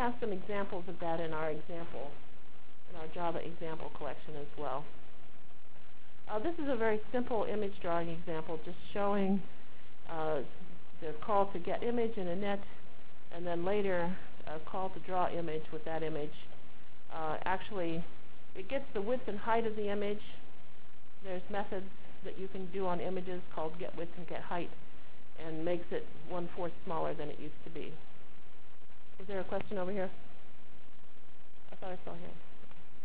have some examples of that in our Java example collection as well. This is a very simple image drawing example, just showing the call to get image in init, and then later a call to draw image with that image. Actually, it gets the width and height of the image. There's methods that you can do on images called get width and get height, and makes it 1/4 smaller than it used to be. Is there a question over here? I thought I saw here.